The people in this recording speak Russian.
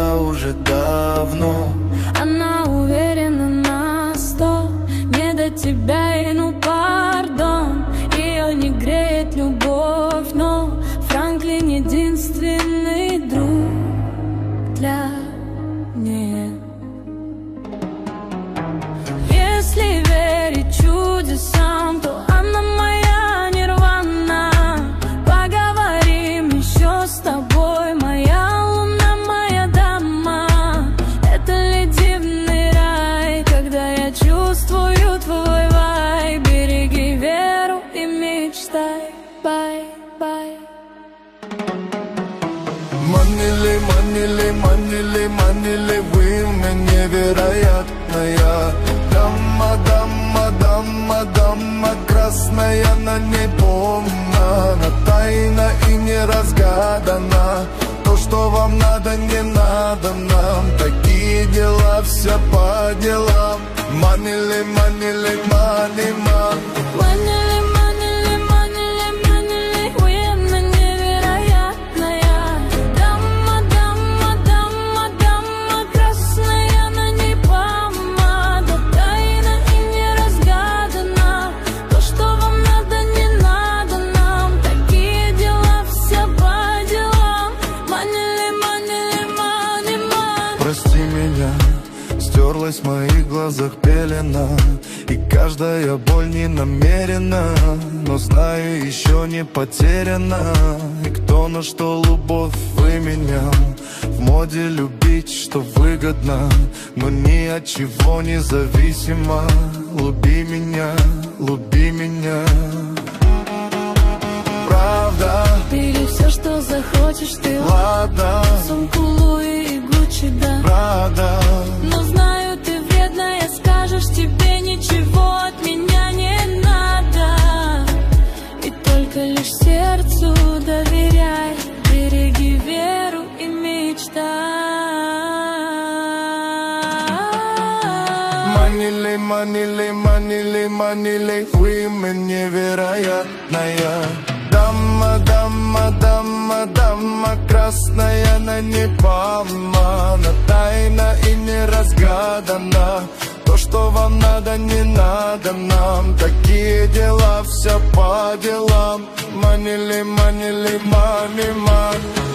была уже давно. Она уверена на 100, не до тебя и ну пардон. Ее не греет любовь, но Франклин единственный друг для нее. Если верить чудесам, то она моя нирвана. Поговорим еще с тобой, моя луна, моя дама. Это ли дивный рай, когда я чувствую твой вайб? Береги веру и мечтай, бай-бай. Манили, манили, манили, манили, вы мне невероятная. Дама, дама, дама, дама, красная, она не помна, она тайна и не разгадана. То, что вам надо, не надо нам. Такие дела, все по делам. Манили, манили, мани, ман. Манили, манили, манили, манили, вы мне невероятная. Дама, дама, дама, дама, красная, она не помада. Тайна и не разгадана. То, что вам надо, не надо нам. Такие дела, все по делам. Манили, манили, мани, ман. Прости меня, стерлась в моих глазах пелена, и каждая боль не намерена, но знаю, еще не потеряна. И кто на что любовь выменял, в моде любить, что выгодно, но ни от чего не зависимо. Люби меня, люби меня. Правда, Бери все, что захочешь ты. ладно, Сумку Луи и Гуччи, да. правда. Но знаю, ты вредная, скажешь, тебе ничего от меня не надо. И только лишь сердцу доверяй, береги веру и мечтай. Манили, манили, манили, манили, вы мне невероятная. Дама, дама, дама, дама, красная, она не помана, тайна и не разгадана. То, что вам надо, не надо нам. Такие дела, все по делам. Манили, манили, мани, ман.